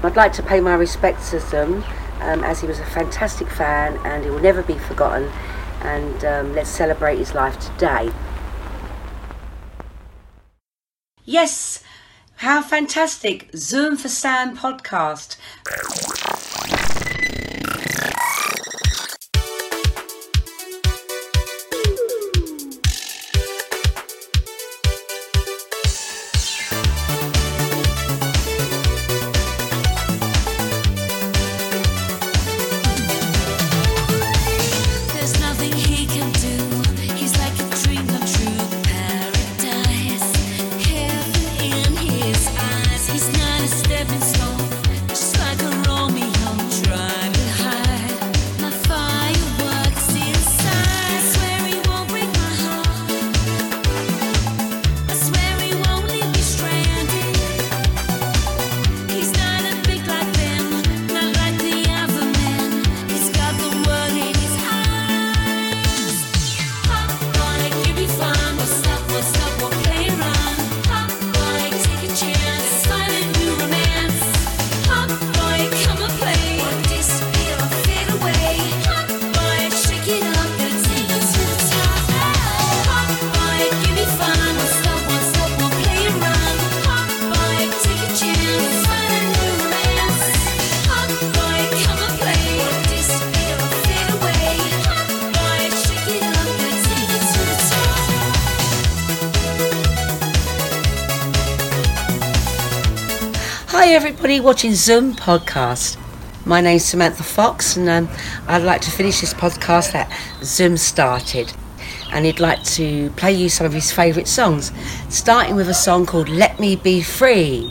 I'd like to pay my respects to Zoom, as he was a fantastic fan and he will never be forgotten, and let's celebrate his life today. Yes, how fantastic. Zoom for Sam podcast. Hi everybody watching Zoom podcast. My name's Samantha Fox, and I'd like to finish this podcast that Zoom started, and he'd like to play you some of his favourite songs, starting with a song called Let Me Be Free.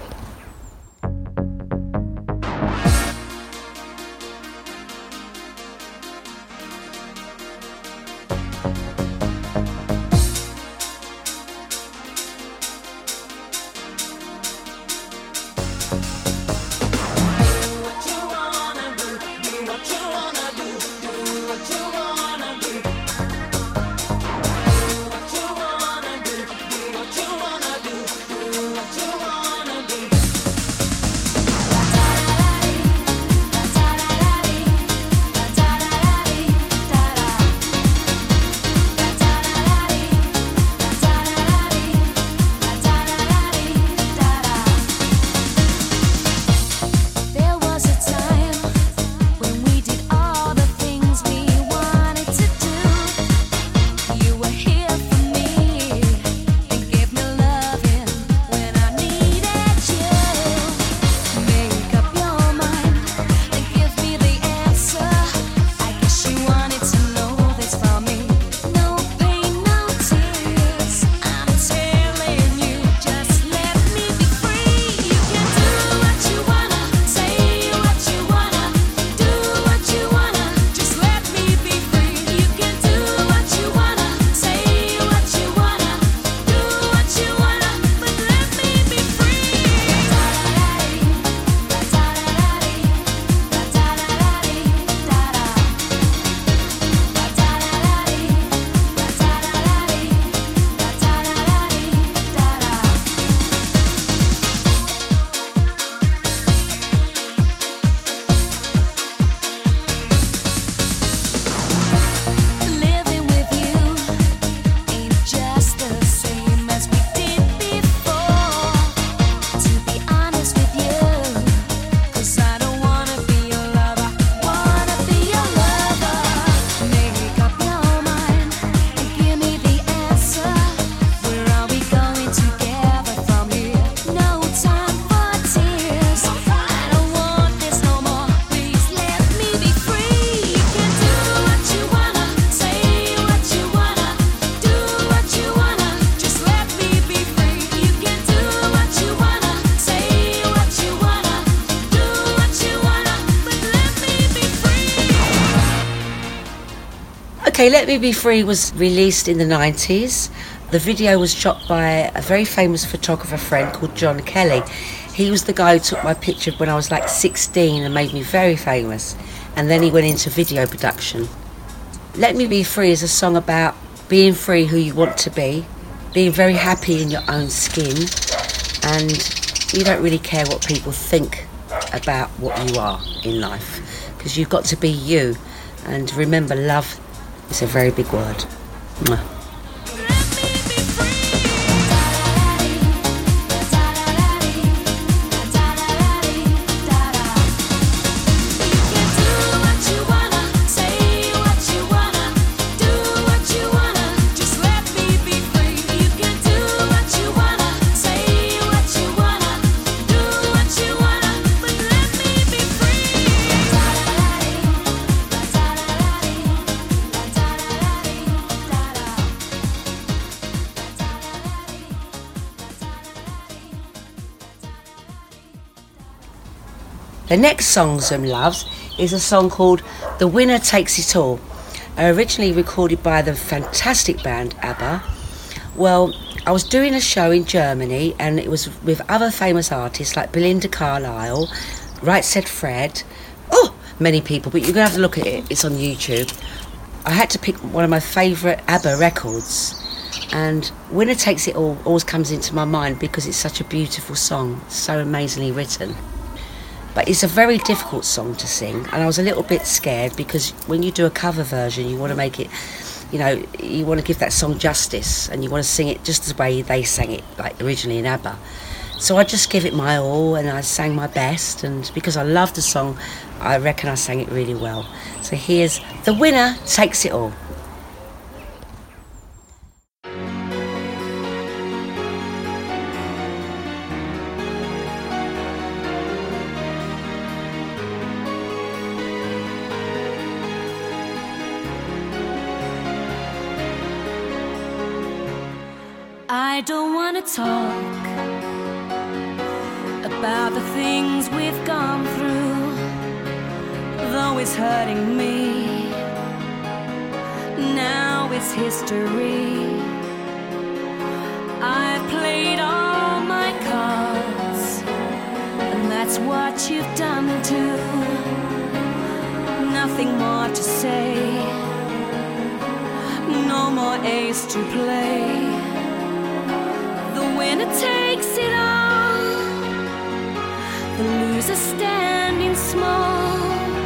Okay, Let Me Be Free was released in the 90s. The video was shot by a very famous photographer friend called John Kelly. He was the guy who took my picture when I was like 16 and made me very famous. And then he went into video production. Let Me Be Free is a song about being free who you want to be, being very happy in your own skin, and you don't really care what people think about what you are in life, because you've got to be you. And remember, love is a very big word. Mwah. The next song Zoom loves is a song called The Winner Takes It All, originally recorded by the fantastic band ABBA. Well, I was doing a show in Germany and it was with other famous artists like Belinda Carlisle, Right Said Fred, many people, but you're going to have to look at it, it's on YouTube. I had to pick one of my favourite ABBA records, and Winner Takes It All always comes into my mind because it's such a beautiful song, so amazingly written. But it's a very difficult song to sing, and I was a little bit scared because when you do a cover version, you want to make it, you want to give that song justice, and you want to sing it just the way they sang it, like originally in ABBA. So I just gave it my all, and I sang my best, and because I loved the song, I reckon I sang it really well. So here's The Winner Takes It All. I don't want to talk about the things we've gone through, though it's hurting me. Now it's history. I've played all my cards, and that's what you've done too. Nothing more to say, no more ace to play. The winner takes it all, the loser standing small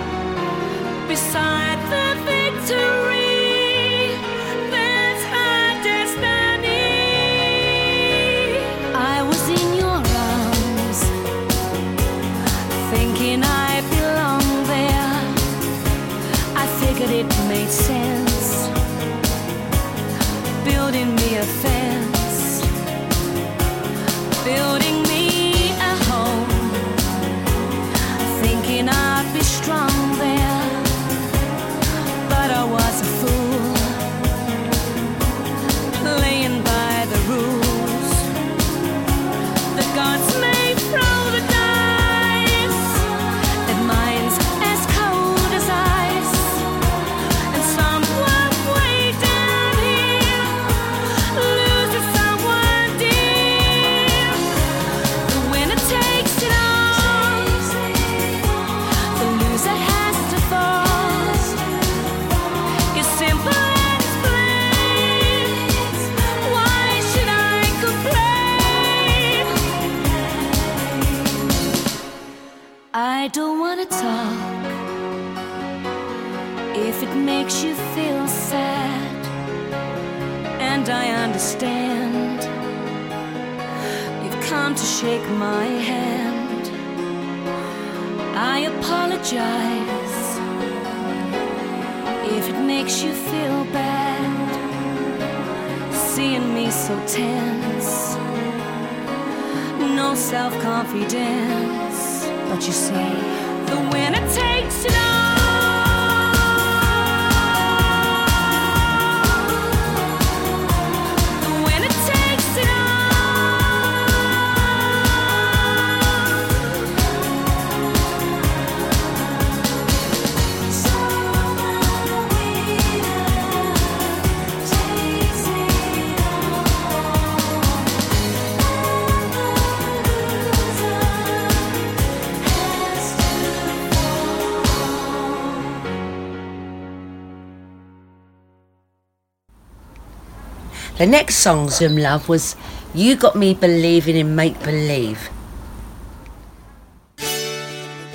beside the victory. That's her destiny. I was in your arms, thinking I belonged there. I figured it made sense, building me a fence, building me a home, thinking I'd be strong there, but I was a fool, playing by the rules. The gods may throw the dice, that mine's as cold as ice, and someone way down here loses someone dear. The winner takes it all, the loser has to fall. It's simple and it's plain. Why should I complain? I don't wanna talk if it makes you feel sad, and I understand. You've come to shake my hand. I apologize if it makes you feel bad, seeing me so tense, no self-confidence. But you see, the winner takes it all. The winner takes it The next song Zoom love was You Got Me Believing in Make Believe.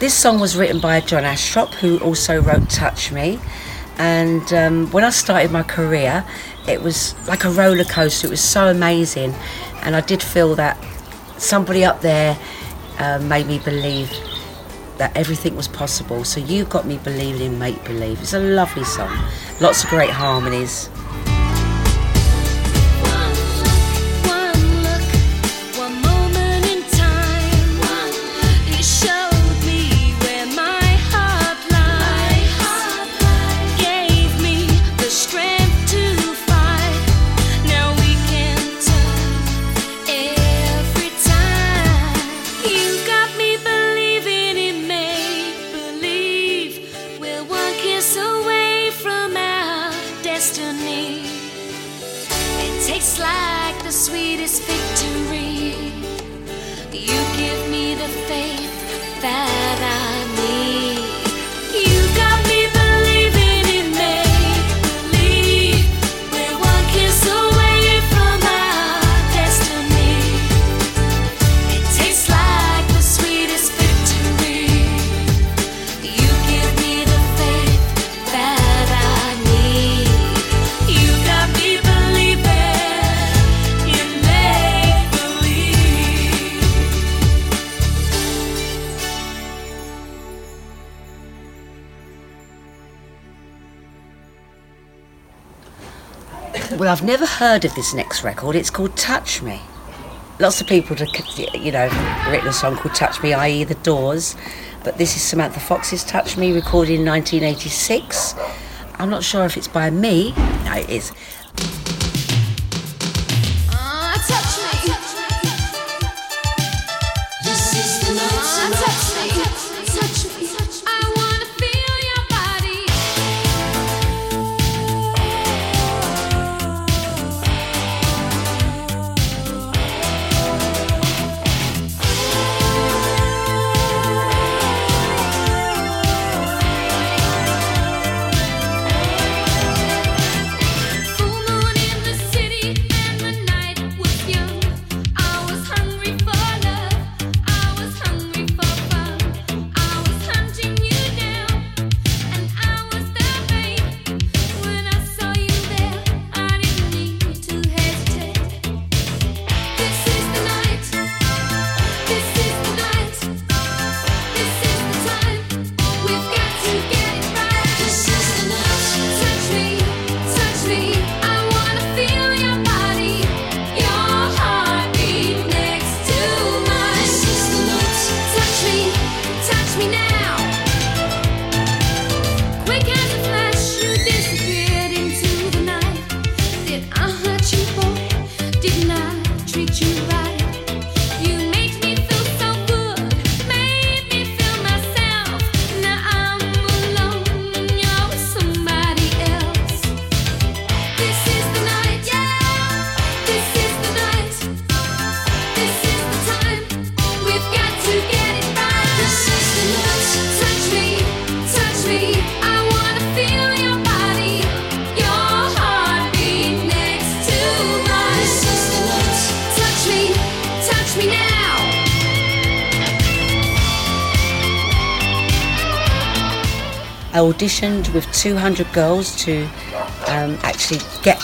This song was written by John Ashtrop, who also wrote Touch Me. And when I started my career, it was like a roller coaster. It was so amazing. And I did feel that somebody up there made me believe that everything was possible. So You Got Me Believing in Make Believe. It's a lovely song. Lots of great harmonies. Tastes like the sweetest victory. You give me the faith that I need. You got me believing in make believe. We're one kiss away from our destiny. It tastes like the sweetest victory. You give me the faith that I need. You got me believing. Well, I've never heard of this next record. It's called Touch Me. Lots of people, written a song called Touch Me, i.e. The Doors. But this is Samantha Fox's Touch Me, recorded in 1986. I'm not sure if it's by me. No, it is. Touch me. This is the night. Touch me. Touch me. I wanna feel your body. I auditioned with 200 girls to actually get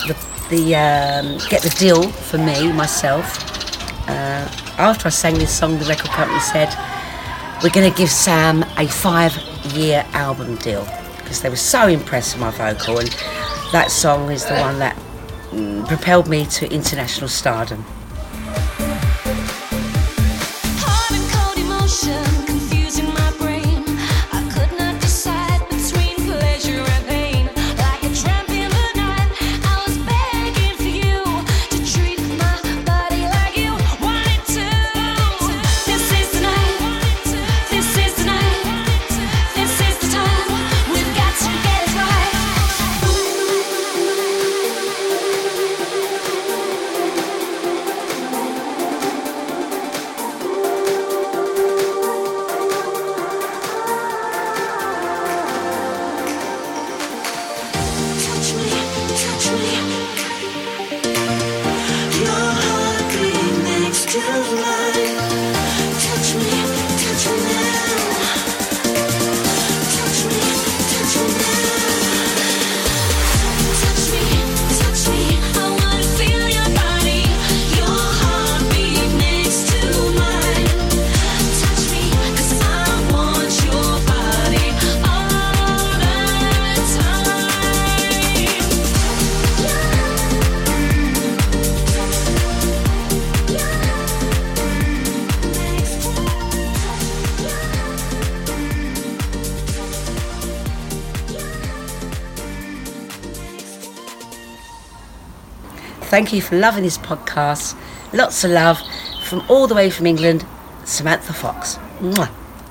the deal for myself. After I sang this song, the record company said, we're going to give Sam a 5-year album deal, because they were so impressed with my vocal, and that song is the one that propelled me to international stardom. thank you for loving this podcast. Lots of love from all the way from England, Samantha Fox. Mwah.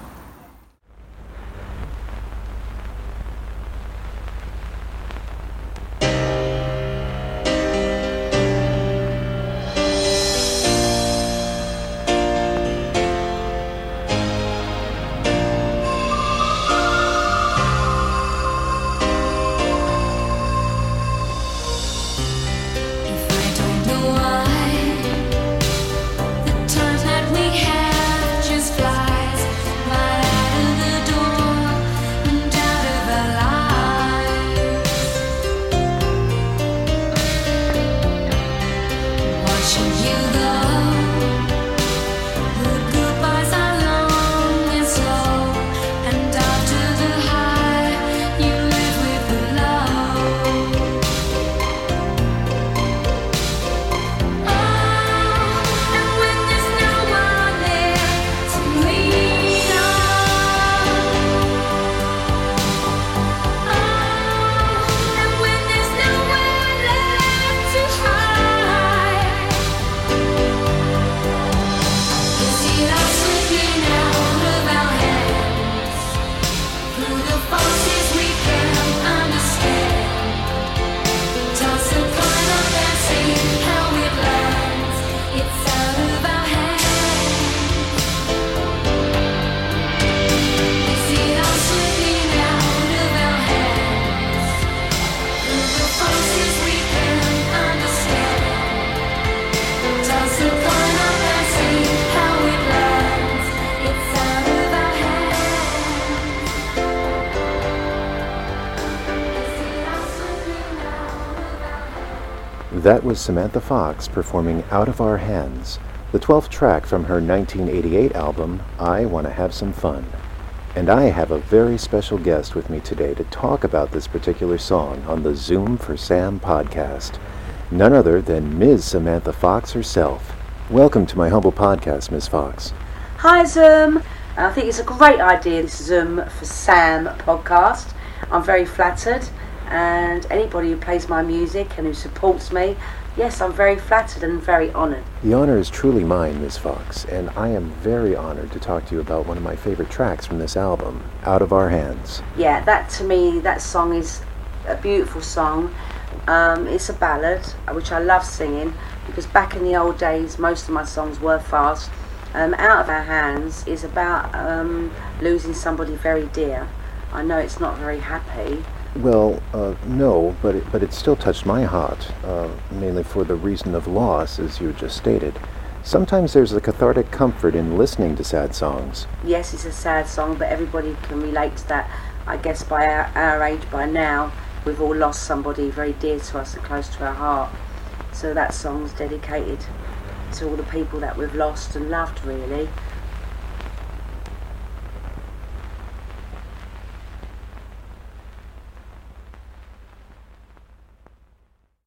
That was Samantha Fox performing Out of Our Hands, the 12th track from her 1988 album, I Want to Have Some Fun. And I have a very special guest with me today to talk about this particular song on the Zoom for Sam podcast. None other than Ms. Samantha Fox herself. Welcome to my humble podcast, Ms. Fox. Hi Zoom. I think it's a great idea, this Zoom for Sam podcast. I'm very flattered, and anybody who plays my music and who supports me, yes, I'm very flattered and very honoured. The honour is truly mine, Ms. Fox, and I am very honoured to talk to you about one of my favourite tracks from this album, Out of Our Hands. Yeah, that to me, that song is a beautiful song. It's a ballad, which I love singing, because back in the old days, most of my songs were fast. Out of Our Hands is about losing somebody very dear. I know it's not very happy. Well, no, but it still touched my heart, mainly for the reason of loss, as you just stated. Sometimes there's a cathartic comfort in listening to sad songs. Yes, it's a sad song, but everybody can relate to that. I guess by our age, by now, we've all lost somebody very dear to us and close to our heart. So that song's dedicated to all the people that we've lost and loved, really.